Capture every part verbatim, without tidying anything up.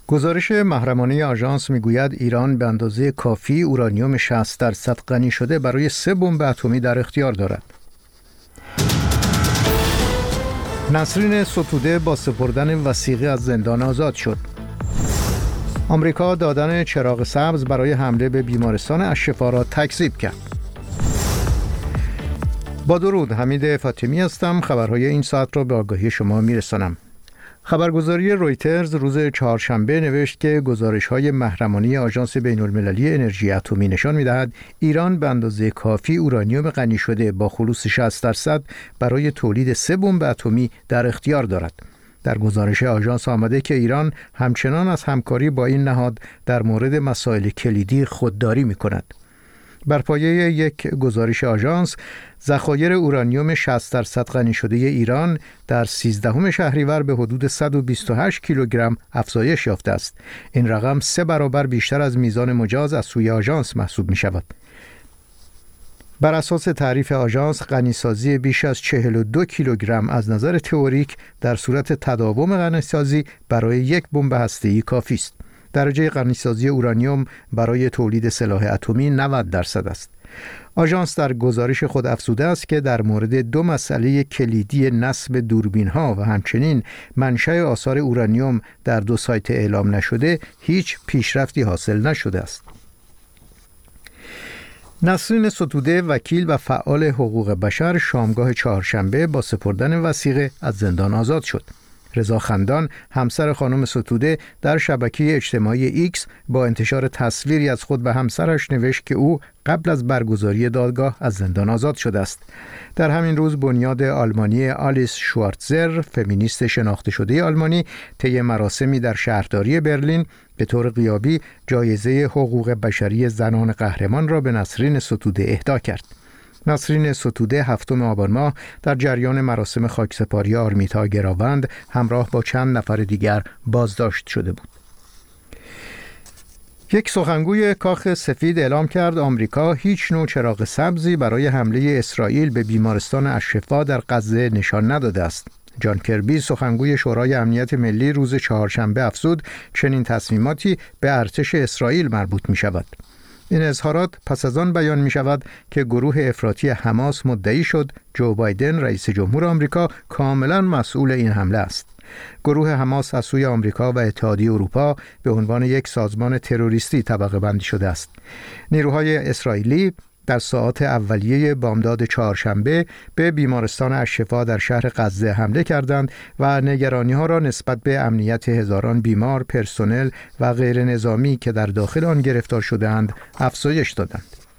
گزارش محرمانه آژانس میگوید ایران به اندازه کافی اورانیوم شصت درصد غنی شده برای سه بمب اتمی در اختیار دارد. نسرین ستوده با سپردن وثیقه از زندان آزاد شد. آمریکا دادن چراغ سبز برای حمله به بیمارستان الشفا را تکذیب کرد. با درود، حمید فاطمی هستم. خبرهای این ساعت را به آگاهی شما میرسانم. خبرگزاری رویترز روز چهارشنبه نوشت که گزارش‌های محرمانه آژانس بین‌المللی انرژی اتمی نشان می‌دهد ایران به اندازه کافی اورانیوم غنی شده با خلوص شصت درصد برای تولید سه بمب اتمی در اختیار دارد. در گزارش آژانس آمده که ایران همچنان از همکاری با این نهاد در مورد مسائل کلیدی خودداری می‌کند. بر پایه یک گزارش آژانس، ذخایر اورانیوم شصت درصد غنی شده ایران در سیزدهم شهریور به حدود صد و بیست و هشت کیلوگرم افزایش یافته است. این رقم سه برابر بیشتر از میزان مجاز از سوی آژانس محسوب می شود. بر اساس تعریف آژانس، غنیسازی بیش از چهل و دو کیلوگرم از نظر تئوریک در صورت تداوم غنیسازی برای یک بمب هسته‌ای کافی است. درجه غنیسازی اورانیوم برای تولید سلاح اتمی نود درصد است. آژانس در گزارش خود افزوده است که در مورد دو مسئله کلیدی نصب دوربین‌ها و همچنین منشأ آثار اورانیوم در دو سایت اعلام نشده هیچ پیشرفتی حاصل نشده است. نسرین ستوده، وکیل و فعال حقوق بشر، شامگاه چهارشنبه با سپردن وثیقه از زندان آزاد شد. رضا خندان، همسر خانم ستوده، در شبکه اجتماعی ایکس با انتشار تصویری از خود و همسرش نوشت که او قبل از برگزاری دادگاه از زندان آزاد شده است. در همین روز بنیاد آلمانی آلیس شوارتزر، فمینیست شناخته شده آلمانی، طی مراسمی در شهرداری برلین به طور غیابی جایزه حقوق بشری زنان قهرمان را به نسرین ستوده اهدا کرد. نسرین ستوده هفتم آبان ماه در جریان مراسم خاکسپاری آرمیتا گراوند همراه با چند نفر دیگر بازداشت شده بود. یک سخنگوی کاخ سفید اعلام کرد آمریکا هیچ نوع چراغ سبزی برای حمله اسرائیل به بیمارستان الشفا در غزه نشان نداده است. جان کربی، سخنگوی شورای امنیت ملی، روز چهارشنبه افزود چنین تصمیماتی به ارتش اسرائیل مربوط می شود. این اظهارات پس از آن بیان می شود که گروه افراطی حماس مدعی شد جو بایدن، رئیس جمهور آمریکا، کاملا مسئول این حمله است. گروه حماس از سوی آمریکا و اتحادیه اروپا به عنوان یک سازمان تروریستی طبقه بندی شده است. نیروهای اسرائیلی در ساعات اولیه بامداد چهارشنبه به بیمارستان الشفا در شهر غزه حمله کردند و نگرانی‌ها را نسبت به امنیت هزاران بیمار، پرسنل و غیر نظامی که در داخل آن گرفتار شده‌اند افزایش دادند.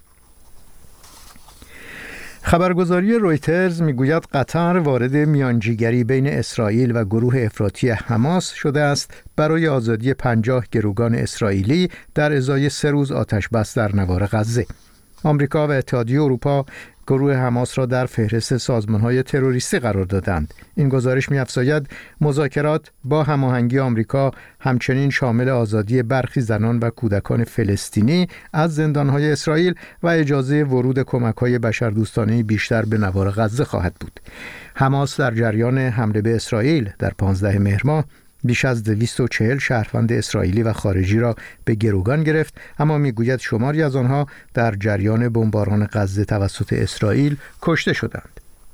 خبرگزاری رویترز میگوید قطر وارد میانجیگری بین اسرائیل و گروه افراطی حماس شده است برای آزادی پنجاه گروگان اسرائیلی در ازای سه روز آتش‌بس در نوار غزه. آمریکا و اتحادیه اروپا گروه حماس را در فهرست سازمان‌های تروریستی قرار دادند. این گزارش می‌افزاید مذاکرات با هماهنگی آمریکا همچنین شامل آزادی برخی زنان و کودکان فلسطینی از زندان‌های اسرائیل و اجازه ورود کمک‌های بشردوستانه بیشتر به نوار غزه خواهد بود. حماس در جریان حمله به اسرائیل در پانزدهم مهر ماه بیش از دویست و چهل شهروند اسرائیلی و خارجی را به گروگان گرفت، اما میگوید شماری از آنها در جریان بمباران غزه توسط اسرائیل کشته شدند.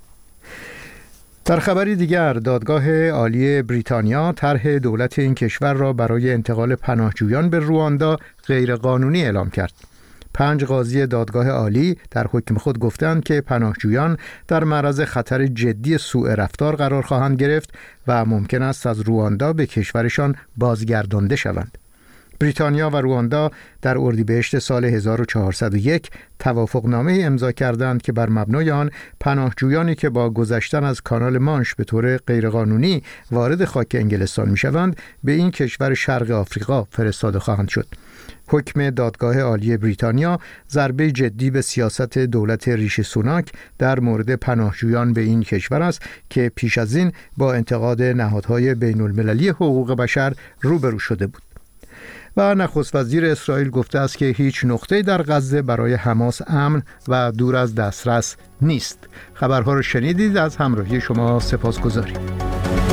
در خبری دیگر، دادگاه عالی بریتانیا طرح دولت این کشور را برای انتقال پناهجویان به رواندا غیرقانونی اعلام کرد. پنج قاضی دادگاه عالی در حکم خود گفتند که پناهجویان در معرض خطر جدی سوء رفتار قرار خواهند گرفت و ممکن است از رواندا به کشورشان بازگردانده شوند. بریتانیا و رواندا در اردیبهشت سال هزار و چهارصد و یک توافقنامه امضا کردند که بر مبنای آن پناهجویانی که با گذشتن از کانال مانش به طور غیرقانونی وارد خاک انگلستان می‌شوند به این کشور شرق آفریقا فرستاده خواهند شد. حکم دادگاه عالی بریتانیا ضربه جدی به سیاست دولت ریشی سوناک در مورد پناهجویان به این کشور است که پیش از این با انتقاد نهادهای بین‌المللی حقوق بشر روبرو شده بود. و نخست وزیر اسرائیل گفته است که هیچ نقطه‌ای در غزه برای حماس امن و دور از دسترس نیست. خبرها رو شنیدید. از همراهی شما سپاسگزاریم.